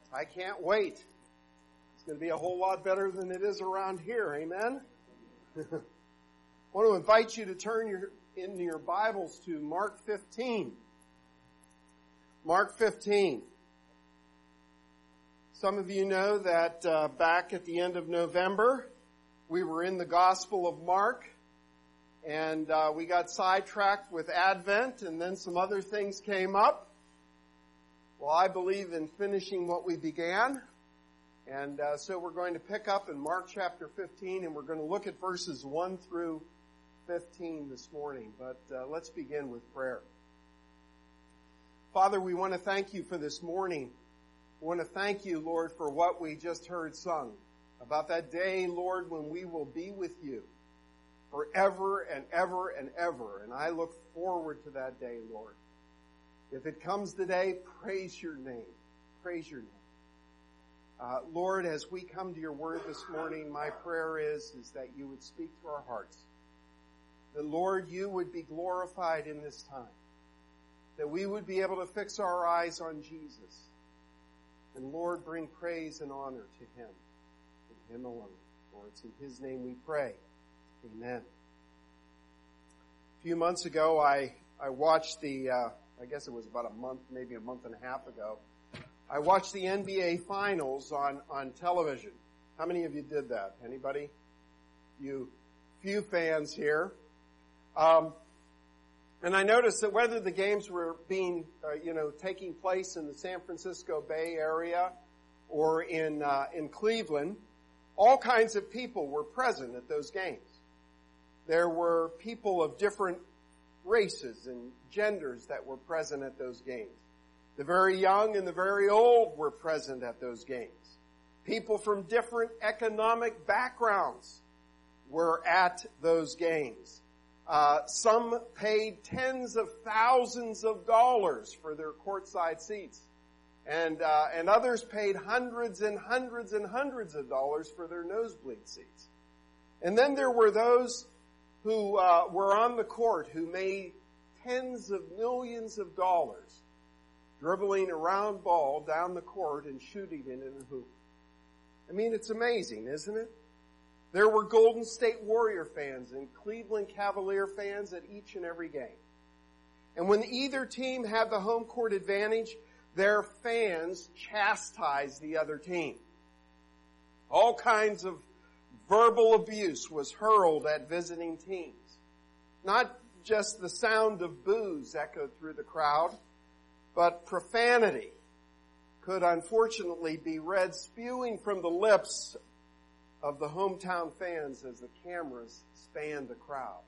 I can't wait. It's going to be a whole lot better than it is around here. Amen? I want to invite you to turn in your Bibles to Mark 15. Mark 15. Some of you know that back at the end of November, we were in the Gospel of Mark, and we got sidetracked with Advent, and then some other things came up. Well, I believe in finishing what we began, and so we're going to pick up in Mark chapter 15, and we're going to look at verses 1 through 15 this morning. But let's begin with prayer. Father, we want to thank you for this morning. We want to thank you, Lord, for what we just heard sung about that day, Lord, when we will be with you forever and ever and ever. And I look forward to that day, Lord. If it comes today, praise your name. Praise your name. Lord, as we come to your word this morning, my prayer is that you would speak to our hearts. That, Lord, you would be glorified in this time. That we would be able to fix our eyes on Jesus. And, Lord, bring praise and honor to him. And him alone. For it's in his name we pray. Amen. A few months ago, I watched I guess it was about a month, maybe a month and a half ago. I watched the NBA Finals on television. How many of you did that? Anybody? Few fans here. And I noticed that whether the games were being, taking place in the San Francisco Bay Area or in Cleveland, all kinds of people were present at those games. There were people of different races and genders that were present at those games. The very young and the very old were present at those games. People from different economic backgrounds were at those games. Some paid tens of thousands of dollars for their courtside seats. And others paid hundreds and hundreds and hundreds of dollars for their nosebleed seats. And then there were those who were on the court who made tens of millions of dollars dribbling a round ball down the court and shooting it in a hoop. I mean, it's amazing, isn't it? There were Golden State Warrior fans and Cleveland Cavalier fans at each and every game. And when either team had the home court advantage, their fans chastised the other team. All kinds of verbal abuse was hurled at visiting teams. Not just the sound of boos echoed through the crowd, but profanity could unfortunately be read spewing from the lips of the hometown fans as the cameras spanned the crowd.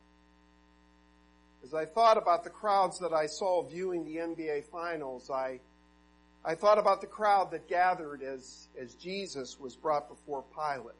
As I thought about the crowds that I saw viewing the NBA Finals, I thought about the crowd that gathered as Jesus was brought before Pilate.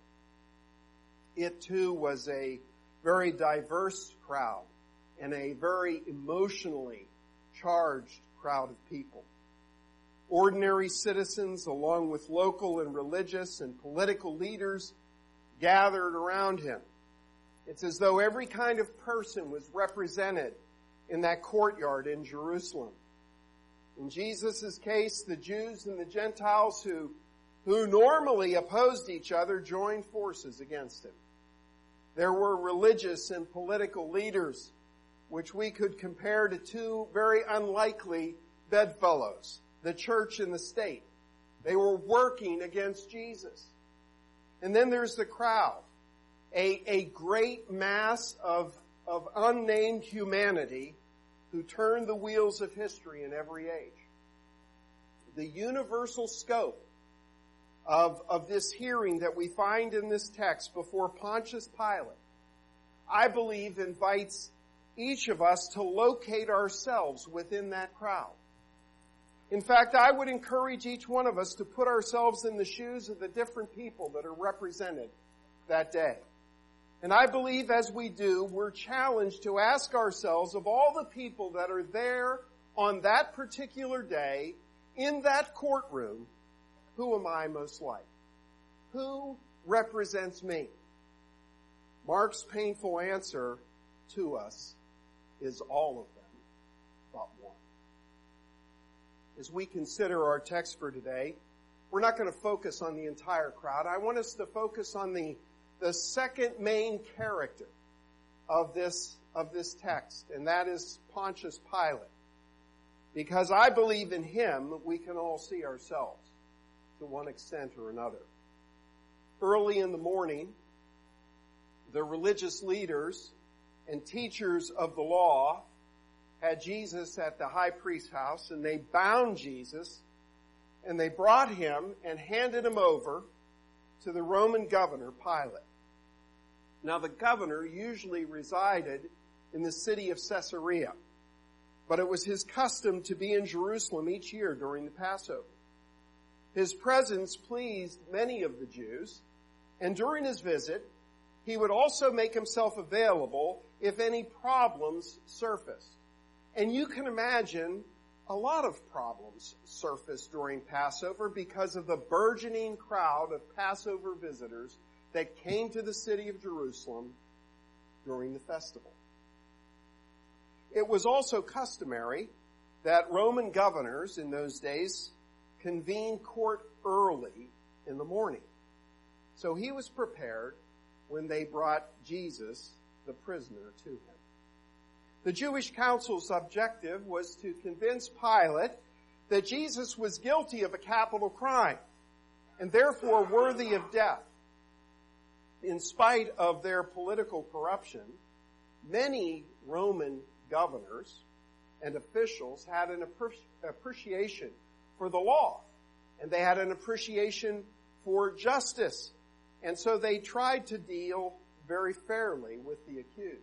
It too was a very diverse crowd and a very emotionally charged crowd of people. Ordinary citizens, along with local and religious and political leaders, gathered around him. It's as though every kind of person was represented in that courtyard in Jerusalem. In Jesus' case, the Jews and the Gentiles who normally opposed each other joined forces against him. There were religious and political leaders, which we could compare to two very unlikely bedfellows, the church and the state. They were working against Jesus. And then there's the crowd, a great mass of unnamed humanity who turned the wheels of history in every age. The universal scope of this hearing that we find in this text before Pontius Pilate, I believe invites each of us to locate ourselves within that crowd. In fact, I would encourage each one of us to put ourselves in the shoes of the different people that are represented that day. And I believe as we do, we're challenged to ask ourselves, of all the people that are there on that particular day, in that courtroom, who am I most like? Who represents me? Mark's painful answer to us is all of them but one. As we consider our text for today, we're not going to focus on the entire crowd. I want us to focus on the second main character of this text, and that is Pontius Pilate. Because I believe in him, we can all see ourselves to one extent or another. Early in the morning, the religious leaders and teachers of the law had Jesus at the high priest's house, and they bound Jesus, and they brought him and handed him over to the Roman governor, Pilate. Now, the governor usually resided in the city of Caesarea, but it was his custom to be in Jerusalem each year during the Passover. His presence pleased many of the Jews, and during his visit, he would also make himself available if any problems surfaced. And you can imagine a lot of problems surfaced during Passover because of the burgeoning crowd of Passover visitors that came to the city of Jerusalem during the festival. It was also customary that Roman governors in those days convened court early in the morning. So he was prepared when they brought Jesus, the prisoner, to him. The Jewish council's objective was to convince Pilate that Jesus was guilty of a capital crime and therefore worthy of death. In spite of their political corruption, many Roman governors and officials had an appreciation for the law, and they had an appreciation for justice. And so they tried to deal very fairly with the accused.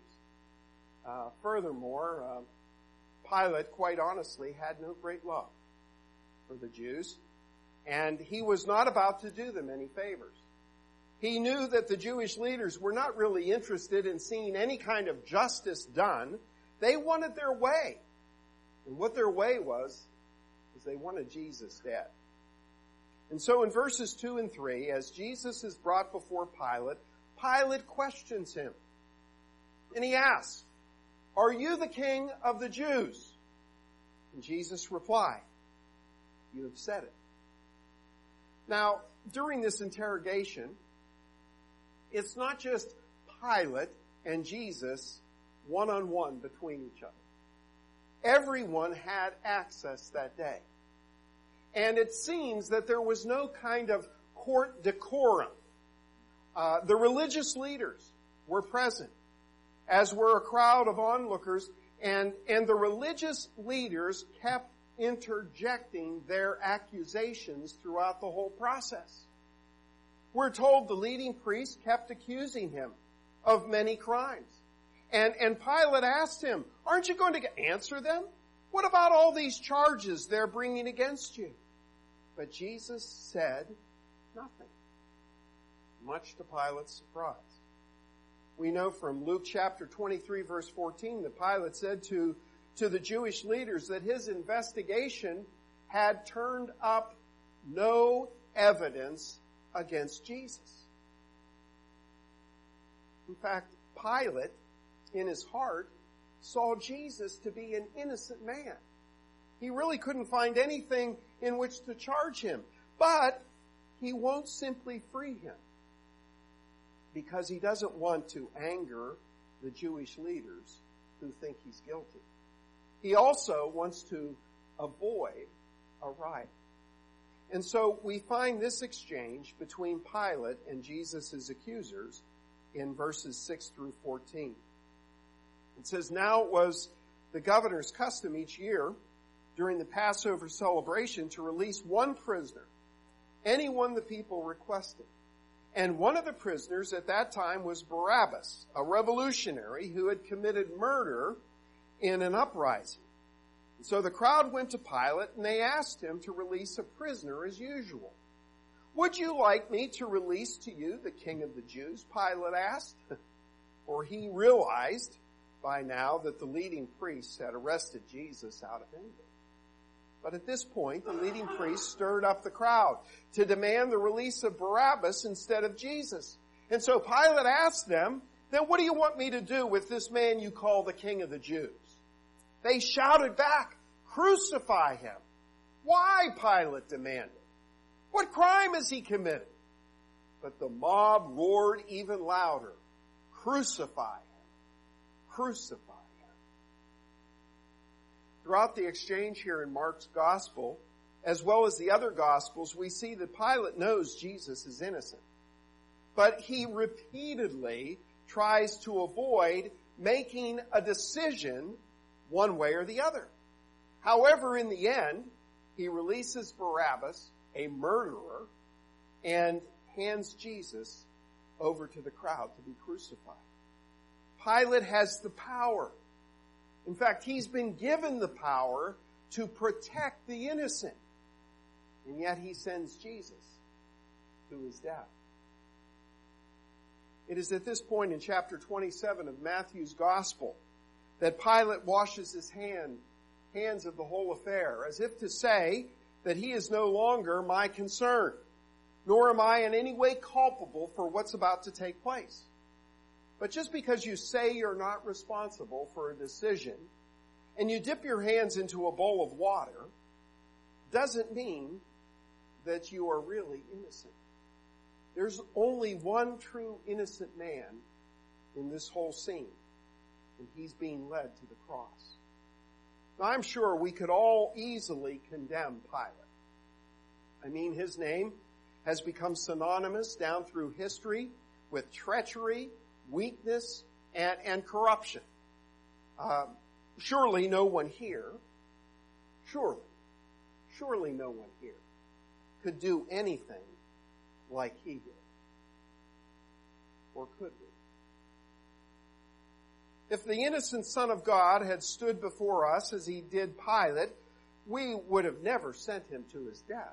Furthermore, Pilate, quite honestly, had no great love for the Jews, and he was not about to do them any favors. He knew that the Jewish leaders were not really interested in seeing any kind of justice done. They wanted their way. And what their way was they wanted Jesus dead. And so in verses 2 and 3, as Jesus is brought before Pilate, Pilate questions him. And he asks, "Are you the king of the Jews?" And Jesus replied, "You have said it." Now, during this interrogation, it's not just Pilate and Jesus one-on-one between each other. Everyone had access that day. And it seems that there was no kind of court decorum. The religious leaders were present, as were a crowd of onlookers, and the religious leaders kept interjecting their accusations throughout the whole process. We're told the leading priests kept accusing him of many crimes. And Pilate asked him, "Aren't you going to answer them? What about all these charges they're bringing against you?" But Jesus said nothing, much to Pilate's surprise. We know from Luke chapter 23, verse 14, that Pilate said to the Jewish leaders that his investigation had turned up no evidence against Jesus. In fact, Pilate, in his heart, saw Jesus to be an innocent man. He really couldn't find anything in which to charge him. But he won't simply free him because he doesn't want to anger the Jewish leaders who think he's guilty. He also wants to avoid a riot. And so we find this exchange between Pilate and Jesus' accusers in verses 6 through 14. It says, "Now it was the governor's custom each year during the Passover celebration to release one prisoner, anyone the people requested. And one of the prisoners at that time was Barabbas, a revolutionary who had committed murder in an uprising. So the crowd went to Pilate and they asked him to release a prisoner as usual. 'Would you like me to release to you the king of the Jews?' Pilate asked, for he realized by now that the leading priests had arrested Jesus out of anger. But at this point, the leading priests stirred up the crowd to demand the release of Barabbas instead of Jesus. And so Pilate asked them, 'Then what do you want me to do with this man you call the king of the Jews?' They shouted back, 'Crucify him!' 'Why?' Pilate demanded. What crime has he committed? But the mob roared even louder, "Crucify him! Crucify him!" Throughout the exchange here in Mark's gospel, as well as the other gospels, we see that Pilate knows Jesus is innocent. But he repeatedly tries to avoid making a decision one way or the other. However, in the end, he releases Barabbas, a murderer, and hands Jesus over to the crowd to be crucified. Pilate has the power. In fact, he's been given the power to protect the innocent. And yet he sends Jesus to his death. It is at this point in chapter 27 of Matthew's gospel that Pilate washes his hands of the whole affair, as if to say that he is no longer my concern, nor am I in any way culpable for what's about to take place. But just because you say you're not responsible for a decision, and you dip your hands into a bowl of water, doesn't mean that you are really innocent. There's only one true innocent man in this whole scene, and he's being led to the cross. Now, I'm sure we could all easily condemn Pilate. I mean, his name has become synonymous down through history with treachery, weakness, and corruption. Surely no one here could do anything like he did. Or could we? If the innocent Son of God had stood before us as he did Pilate, we would have never sent him to his death.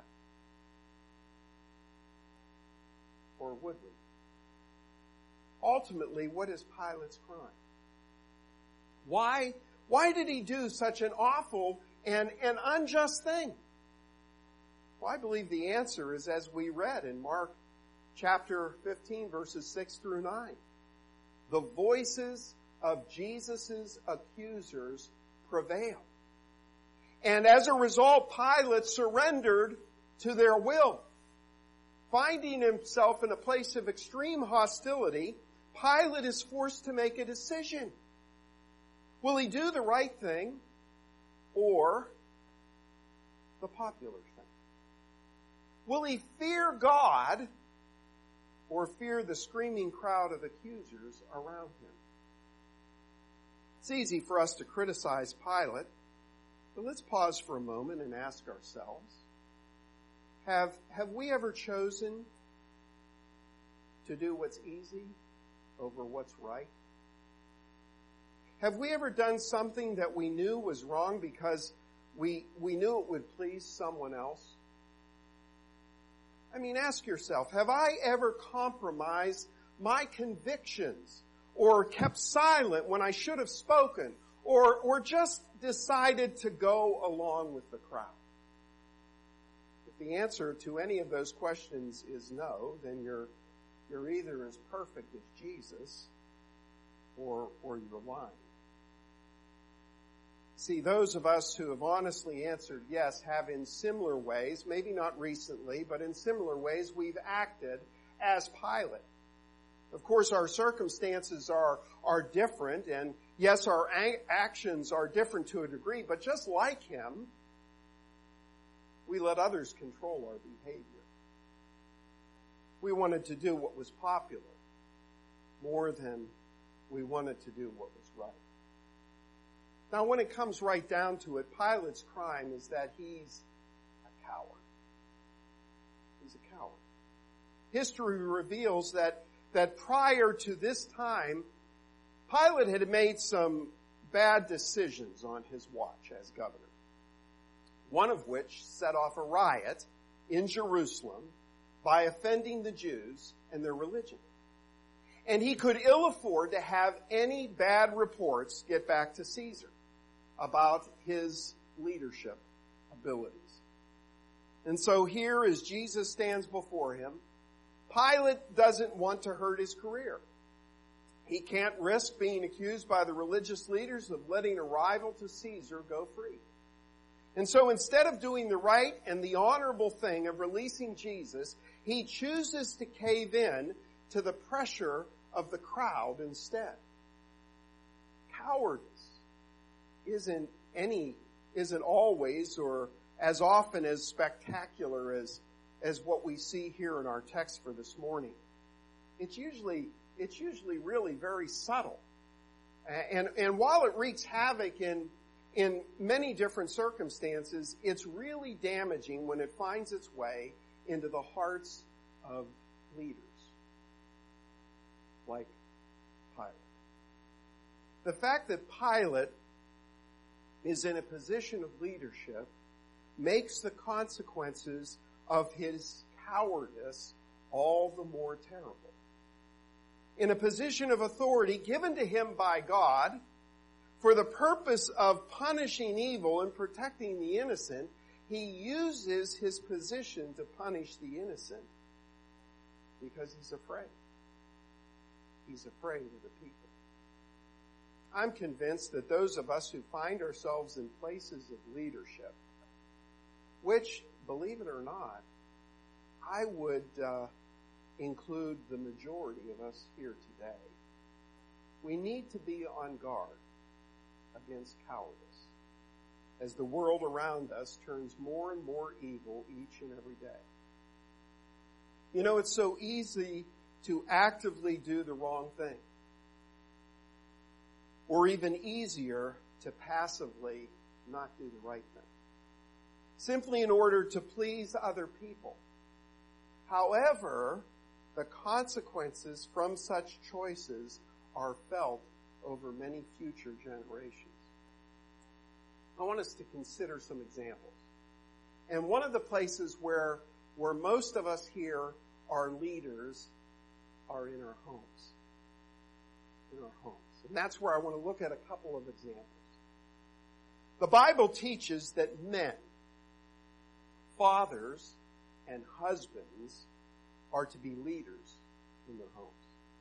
Or would we? Ultimately, what is Pilate's crime? Why did he do such an awful and unjust thing? Well, I believe the answer is as we read in Mark chapter 15, verses 6 through 9. The voices of Jesus' accusers prevailed. And as a result, Pilate surrendered to their will. Finding himself in a place of extreme hostility, Pilate is forced to make a decision. Will he do the right thing or the popular thing? Will he fear God or fear the screaming crowd of accusers around him? It's easy for us to criticize Pilate, but let's pause for a moment and ask ourselves, have we ever chosen to do what's easy over what's right? Have we ever done something that we knew was wrong because we knew it would please someone else? I mean, ask yourself, have I ever compromised my convictions or kept silent when I should have spoken or just decided to go along with the crowd? If the answer to any of those questions is no, then you're either as perfect as Jesus or you're lying. See, those of us who have honestly answered yes have in similar ways, maybe not recently, but in similar ways, we've acted as Pilate. Of course, our circumstances are different, and yes, our actions are different to a degree, but just like him, we let others control our behavior. We wanted to do what was popular more than we wanted to do what was right. Now, when it comes right down to it, Pilate's crime is that he's a coward. He's a coward. History reveals that prior to this time, Pilate had made some bad decisions on his watch as governor. One of which set off a riot in Jerusalem by offending the Jews and their religion. And he could ill afford to have any bad reports get back to Caesar about his leadership abilities. And so here, as Jesus stands before him, Pilate doesn't want to hurt his career. He can't risk being accused by the religious leaders of letting a rival to Caesar go free. And so instead of doing the right and the honorable thing of releasing Jesus, he chooses to cave in to the pressure of the crowd instead. Cowardice isn't always or as often as spectacular as what we see here in our text for this morning. It's usually really very subtle. And while it wreaks havoc in many different circumstances, it's really damaging when it finds its way into the hearts of leaders, like Pilate. The fact that Pilate is in a position of leadership makes the consequences of his cowardice all the more terrible. In a position of authority given to him by God for the purpose of punishing evil and protecting the innocent, he uses his position to punish the innocent because he's afraid. He's afraid of the people. I'm convinced that those of us who find ourselves in places of leadership, which, believe it or not, I would include the majority of us here today, we need to be on guard against cowardice as the world around us turns more and more evil each and every day. You know, it's so easy to actively do the wrong thing, or even easier to passively not do the right thing, simply in order to please other people. However, the consequences from such choices are felt over many future generations. I want us to consider some examples. And one of the places where most of us here are leaders are in our homes. In our homes. And that's where I want to look at a couple of examples. The Bible teaches that men, fathers, and husbands are to be leaders in their homes.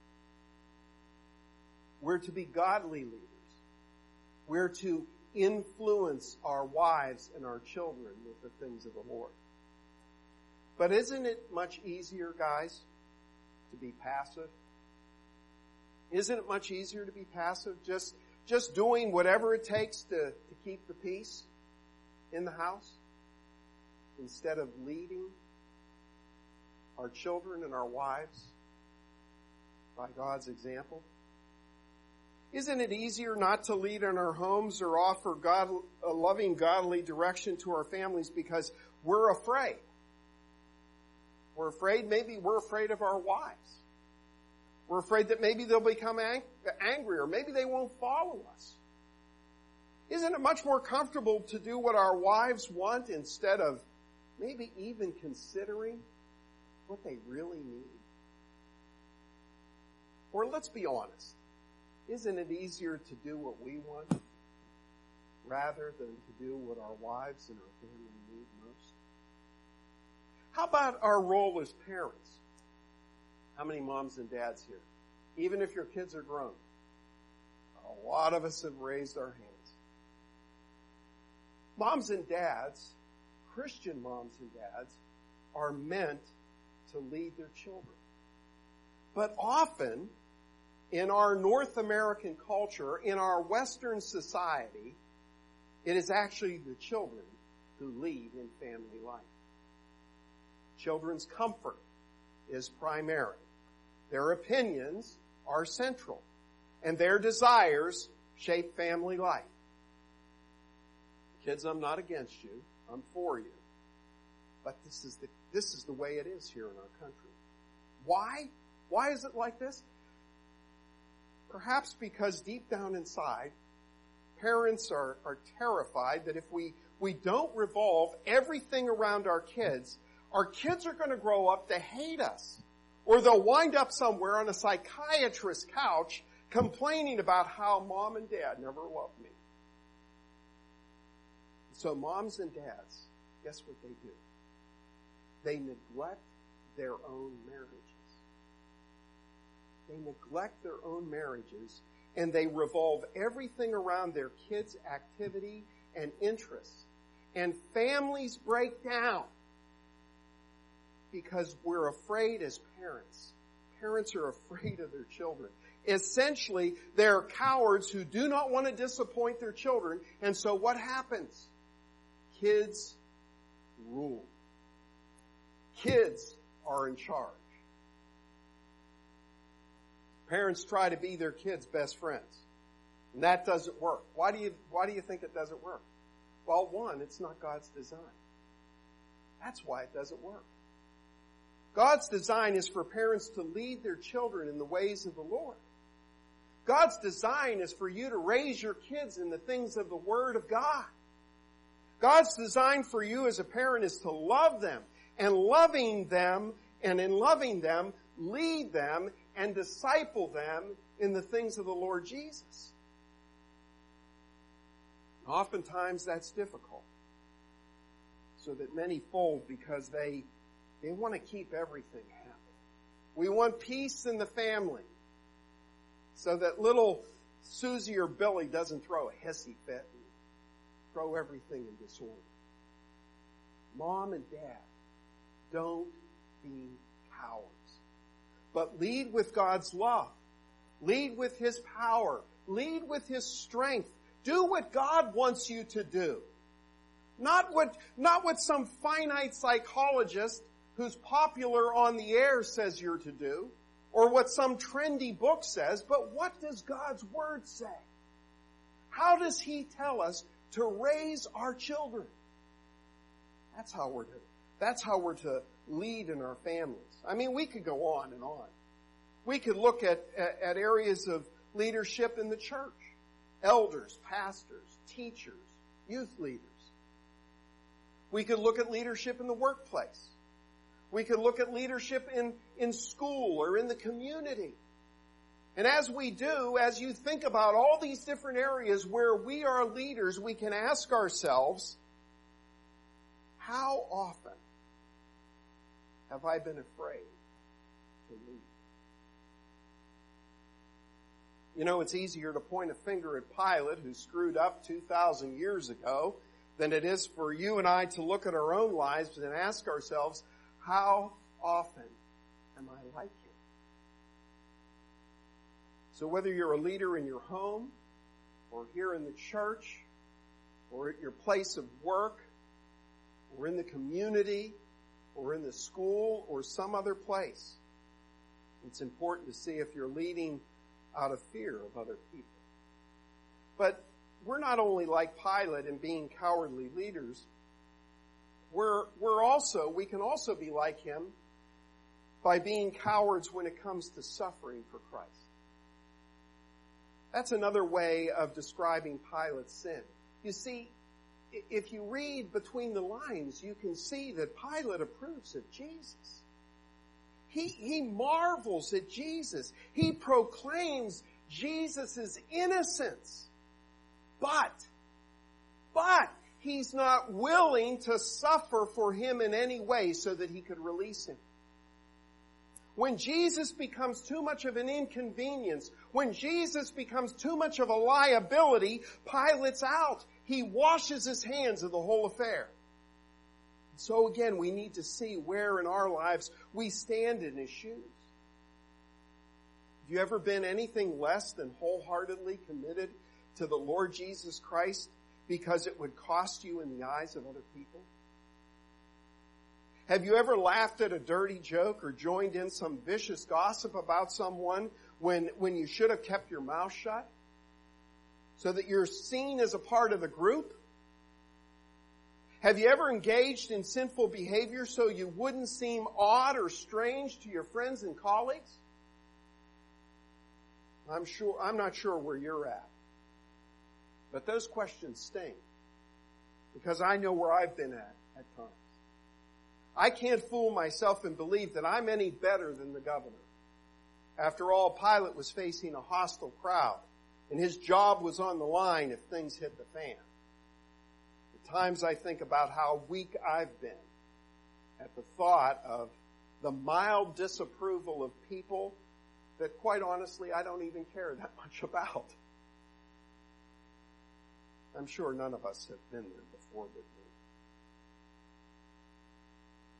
We're to be godly leaders. We're to influence our wives and our children with the things of the Lord. But isn't it much easier, guys, to be passive? Isn't it much easier to be passive? Just doing whatever it takes to keep the peace in the house instead of leading our children and our wives by God's example? Isn't it easier not to lead in our homes or offer a loving, godly direction to our families because we're afraid? We're afraid of our wives. We're afraid that maybe they'll become angry or maybe they won't follow us. Isn't it much more comfortable to do what our wives want instead of maybe even considering what they really need? Or let's be honest. Isn't it easier to do what we want rather than to do what our wives and our family need most? How about our role as parents? How many moms and dads here? Even if your kids are grown, a lot of us have raised our hands. Moms and dads, Christian moms and dads, are meant to lead their children. But often, in our North American culture, in our Western society, it is actually the children who lead in family life. Children's comfort is primary. Their opinions are central. And their desires shape family life. Kids, I'm not against you. I'm for you. But this is the way it is here in our country. Why? Why is it like this? Perhaps because deep down inside, parents are terrified that if we don't revolve everything around our kids are going to grow up to hate us. Or they'll wind up somewhere on a psychiatrist's couch complaining about how mom and dad never loved me. So moms and dads, guess what they do? They neglect their own marriages. They neglect their own marriages, and they revolve everything around their kids' activity and interests. And families break down because we're afraid as parents. Parents are afraid of their children. Essentially, they're cowards who do not want to disappoint their children. And so what happens? Kids rule. Kids are in charge. Parents try to be their kids' best friends. And that doesn't work. Why do you think it doesn't work? Well, one, it's not God's design. That's why it doesn't work. God's design is for parents to lead their children in the ways of the Lord. God's design is for you to raise your kids in the things of the Word of God. God's design for you as a parent is to love them, and loving them, and in loving them, lead them and disciple them in the things of the Lord Jesus. Oftentimes that's difficult, so that many fold because they want to keep everything happy. We want peace in the family so that little Susie or Billy doesn't throw a hissy fit and throw everything in disorder. Mom and Dad, don't be cowards, but lead with God's love. Lead with His power. Lead with His strength. Do what God wants you to do. Not what some finite psychologist who's popular on the air says you're to do, or what some trendy book says, but what does God's Word say? How does He tell us to raise our children? That's how we're to lead in our families. I mean, we could go on and on. We could look at areas of leadership in the church. Elders, pastors, teachers, youth leaders. We could look at leadership in the workplace. We could look at leadership in school or in the community. And as we do, as you think about all these different areas where we are leaders, we can ask ourselves, how often have I been afraid to lead? You know, it's easier to point a finger at Pilate, who screwed up 2,000 years ago, than it is for you and I to look at our own lives and ask ourselves, how often am I like him? So whether you're a leader in your home, or here in the church, or at your place of work, or in the community, or in the school, or some other place, it's important to see if you're leading out of fear of other people. But we're not only like Pilate in being cowardly leaders, we can also be like him by being cowards when it comes to suffering for Christ. That's another way of describing Pilate's sin. You see, if you read between the lines, you can see that Pilate approves of Jesus. He marvels at Jesus. He proclaims Jesus' innocence. But he's not willing to suffer for him in any way so that he could release him. When Jesus becomes too much of an inconvenience, when Jesus becomes too much of a liability, Pilate's out. He washes his hands of the whole affair. So again, we need to see where in our lives we stand in his shoes. Have you ever been anything less than wholeheartedly committed to the Lord Jesus Christ because it would cost you in the eyes of other people? Have you ever laughed at a dirty joke or joined in some vicious gossip about someone when you should have kept your mouth shut so that you're seen as a part of the group? Have you ever engaged in sinful behavior so you wouldn't seem odd or strange to your friends and colleagues? I'm not sure where you're at. But those questions sting, because I know where I've been at times. I can't fool myself and believe that I'm any better than the governor. After all, Pilate was facing a hostile crowd, and his job was on the line if things hit the fan. At times I think about how weak I've been at the thought of the mild disapproval of people that, quite honestly, I don't even care that much about. I'm sure none of us have been there before but me.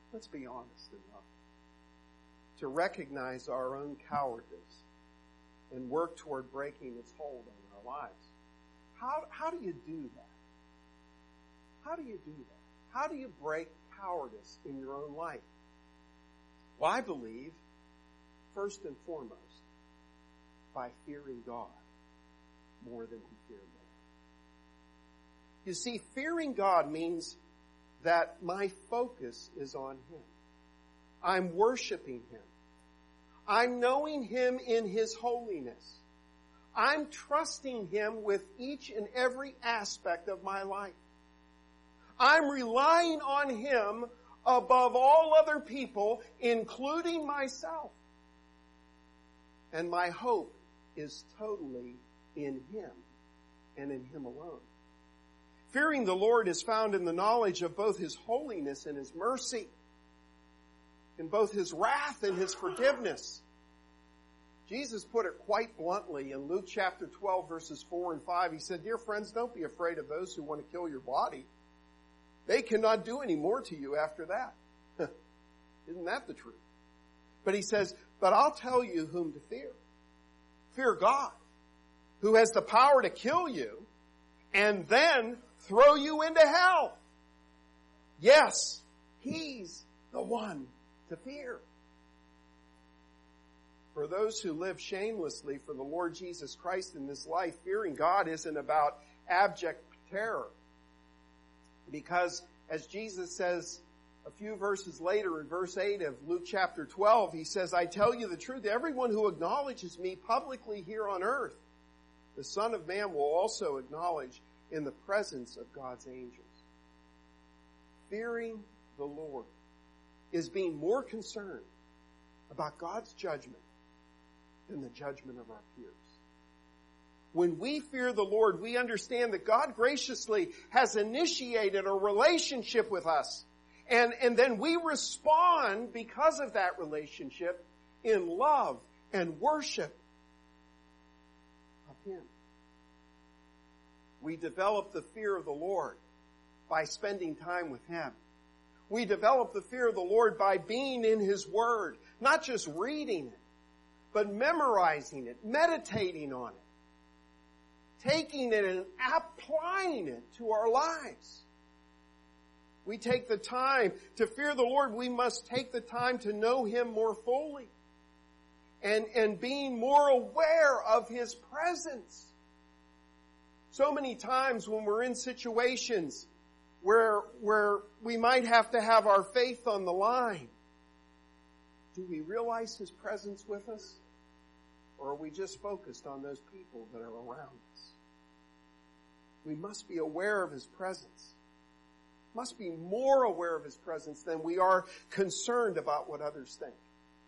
Let's be honest enough to recognize our own cowardice and work toward breaking its hold on our lives. How do you do that? How do you do that? How do you break cowardice in your own life? Well, I believe, first and foremost, by fearing God more than we fear man. You see, fearing God means that my focus is on Him. I'm worshiping Him. I'm knowing Him in His holiness. I'm trusting Him with each and every aspect of my life. I'm relying on Him above all other people, including myself. And my hope is totally in Him and in Him alone. Fearing the Lord is found in the knowledge of both His holiness and His mercy, in both His wrath and His forgiveness. Jesus put it quite bluntly in Luke chapter 12, verses 4 and 5. He said, "Dear friends, don't be afraid of those who want to kill your body. They cannot do any more to you after that." Isn't that the truth? But He says, "But I'll tell you whom to fear. Fear God, who has the power to kill you and then throw you into hell." Yes, He's the one to fear. For those who live shamelessly for the Lord Jesus Christ in this life, fearing God isn't about abject terror. Because, as Jesus says a few verses later in verse 8 of Luke chapter 12, He says, "I tell you the truth, everyone who acknowledges me publicly here on earth, the Son of Man will also acknowledge in the presence of God's angels." Fearing the Lord is being more concerned about God's judgment than the judgment of our peers. When we fear the Lord, we understand that God graciously has initiated a relationship with us. And then we respond because of that relationship in love and worship of Him. We develop the fear of the Lord by spending time with Him. We develop the fear of the Lord by being in His Word, not just reading it, but memorizing it, meditating on it, taking it and applying it to our lives. We take the time to fear the Lord. We must take the time to know Him more fully and being more aware of His presence. So many times when we're in situations where we might have to have our faith on the line, do we realize His presence with us? Or are we just focused on those people that are around us? We must be aware of His presence. Must be more aware of His presence than we are concerned about what others think.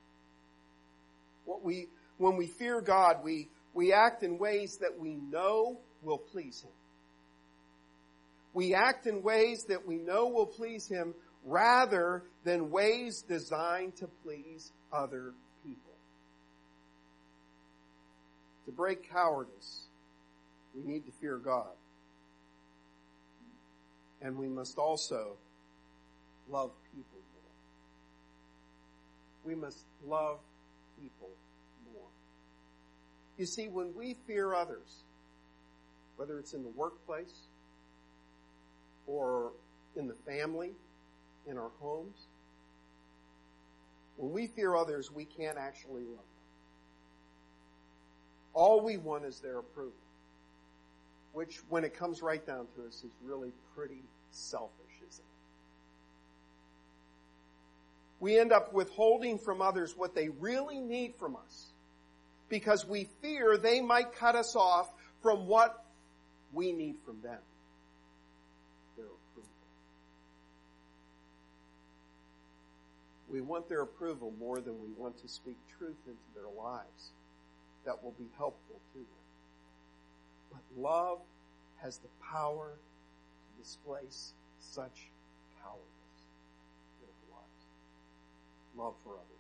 When we fear God, we act in ways that we know will please Him. We act in ways that we know will please Him rather than ways designed to please other people. To break cowardice, we need to fear God. And we must also love people more. We must love people more. You see, when we fear others, whether it's in the workplace or in the family, in our homes, when we fear others, we can't actually love them. All we want is their approval, which, when it comes right down to us, is really pretty selfish, isn't it? We end up withholding from others what they really need from us because we fear they might cut us off from what we need from them, their approval. We want their approval more than we want to speak truth into their lives that will be helpful to them. But love has the power to displace such cowardice in our lives. Love for others.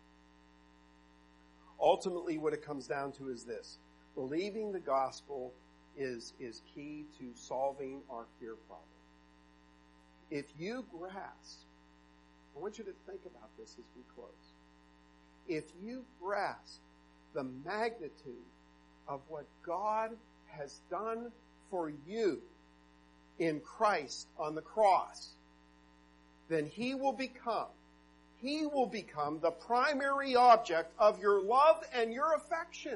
Ultimately, what it comes down to is this. Believing the gospel is key to solving our fear problem. If you grasp I want you to think about this as we close. If you grasp the magnitude of what God has done for you in Christ on the cross, then He will become the primary object of your love and your affection.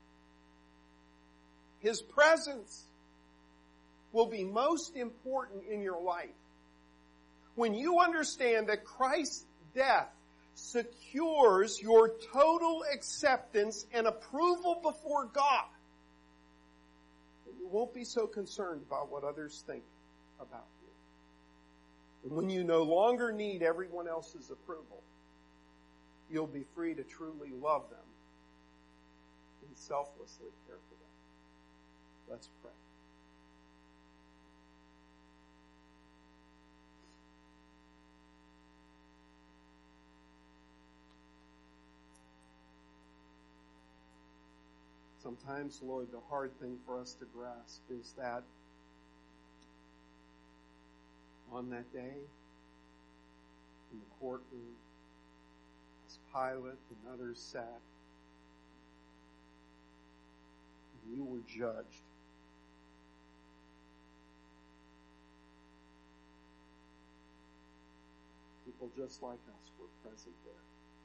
His presence will be most important in your life. When you understand that Christ's death secures your total acceptance and approval before God, you won't be so concerned about what others think about you. And when you no longer need everyone else's approval, you'll be free to truly love them and selflessly care for them. Let's pray. Sometimes, Lord, the hard thing for us to grasp is that on that day, in the courtroom, as Pilate and others sat, and you were judged, people just like us were present there.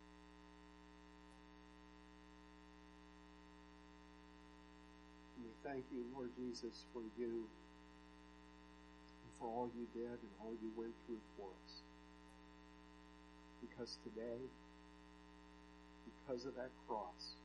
And we thank you, Lord Jesus, for you and for all you did and all you went through for us. Because today, because of that cross,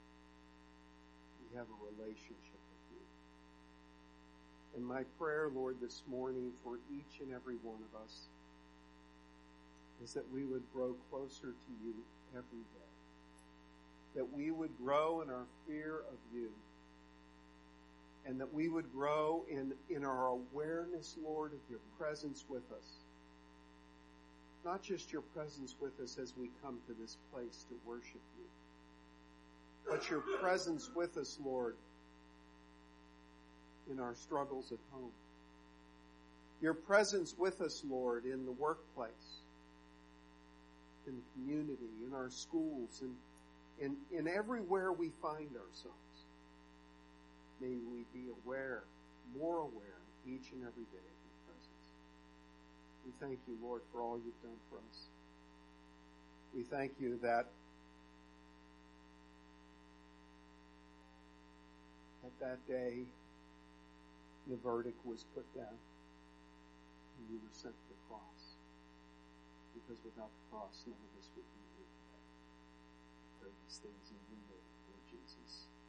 we have a relationship with you. And my prayer, Lord, this morning for each and every one of us is that we would grow closer to you every day. That we would grow in our fear of you. And that we would grow in our awareness, Lord, of your presence with us. Not just your presence with us as we come to this place to worship you, but your presence with us, Lord, in our struggles at home. Your presence with us, Lord, in the workplace, in the community, in our schools, and in everywhere we find ourselves. May we be aware, more aware, each and every day of your presence. We thank you, Lord, for all you've done for us. We thank you that at that day, the verdict was put down and you were sent to the cross. Because without the cross, none of us would be here today. I pray these things in your name, Lord Jesus.